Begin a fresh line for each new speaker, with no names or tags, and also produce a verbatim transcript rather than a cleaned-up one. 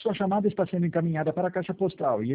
Sua chamada está sendo encaminhada para a caixa postal e